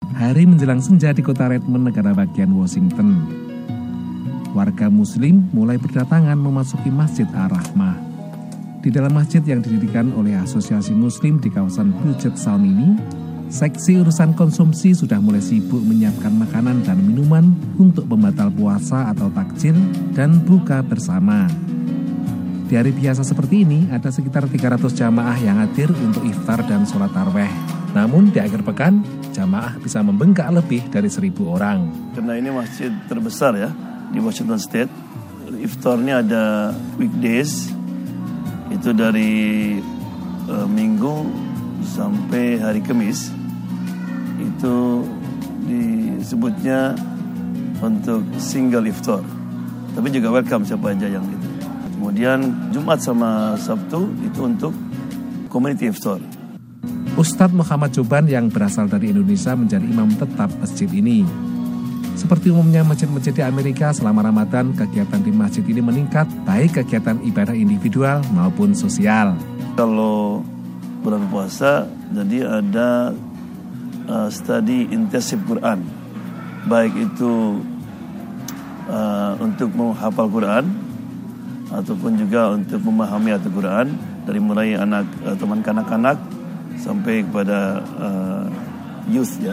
Hari menjelang senja di kota Redmond, negara bagian Washington. Warga muslim mulai berdatangan memasuki Masjid Ar-Rahmah. Di dalam masjid yang didirikan oleh Asosiasi Muslim di kawasan Puget Sound ini, seksi urusan konsumsi sudah mulai sibuk menyiapkan makanan dan minuman untuk pembatal puasa atau takjil dan buka bersama. Di hari biasa seperti ini, ada sekitar 300 jamaah yang hadir untuk iftar dan sholat tarawih. Namun di akhir pekan, jamaah bisa membengkak lebih dari 1.000 orang. Karena ini masjid terbesar ya di Washington State. Iftarnya ada weekdays, itu dari Minggu sampai hari Kamis. Itu disebutnya untuk single iftar. Tapi juga welcome siapa aja yang itu. Kemudian Jumat sama Sabtu itu untuk community iftar. Ustadz Muhammad Joban yang berasal dari Indonesia menjadi imam tetap masjid ini. Seperti umumnya masjid-masjid di Amerika, selama Ramadan kegiatan di masjid ini meningkat, baik kegiatan ibadah individual maupun sosial. Kalau bulan puasa, jadi ada study intensif Quran, baik itu untuk menghafal Quran ataupun juga untuk memahami Al-Quran, dari mulai anak teman kanak-kanak sampai kepada youth ya.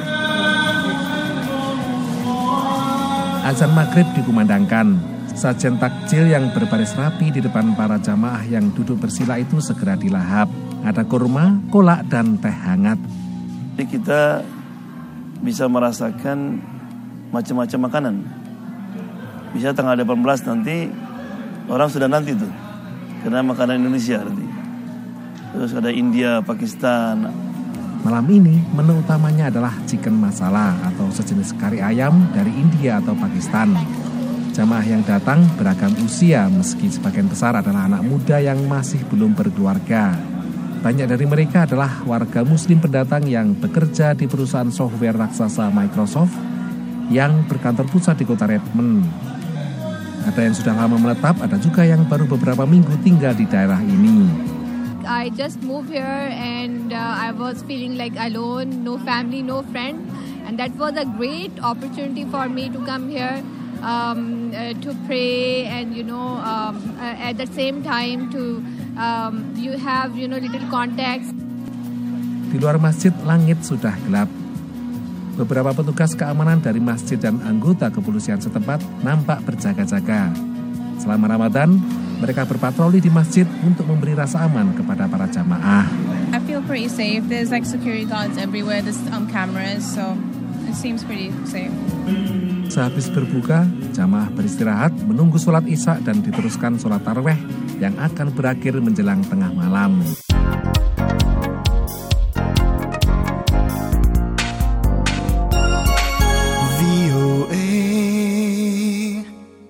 Azan maghrib dikumandangkan. Sajian takjil yang berbaris rapi di depan para jamaah yang duduk bersila itu segera dilahap. Ada kurma, kolak, dan teh hangat. Jadi kita bisa merasakan macam-macam makanan. Bisa tanggal 18 nanti orang sudah nanti tuh, karena makanan Indonesia nanti. Terus ada India, Pakistan. Malam ini menu utamanya adalah chicken masala atau sejenis kari ayam dari India atau Pakistan. Jamaah yang datang beragam usia, meski sebagian besar adalah anak muda yang masih belum berkeluarga. Banyak dari mereka adalah warga muslim pendatang yang bekerja di perusahaan software raksasa Microsoft yang berkantor pusat di kota Redmond. Ada yang sudah lama menetap, ada juga yang baru beberapa minggu tinggal di daerah ini. I just moved here and I was feeling like alone, no family, no friend, and that was a great opportunity for me to come here to pray and at the same time to you have little contacts. Di luar masjid langit sudah gelap. Beberapa petugas keamanan dari masjid dan anggota kepolisian setempat nampak berjaga-jaga. Selama Ramadan, mereka berpatroli di masjid untuk memberi rasa aman kepada para jamaah. I feel pretty safe. There's like security guards everywhere. There's cameras, so it seems pretty safe. Sehabis berbuka, jamaah beristirahat menunggu sholat isya dan diteruskan sholat tarawih yang akan berakhir menjelang tengah malam.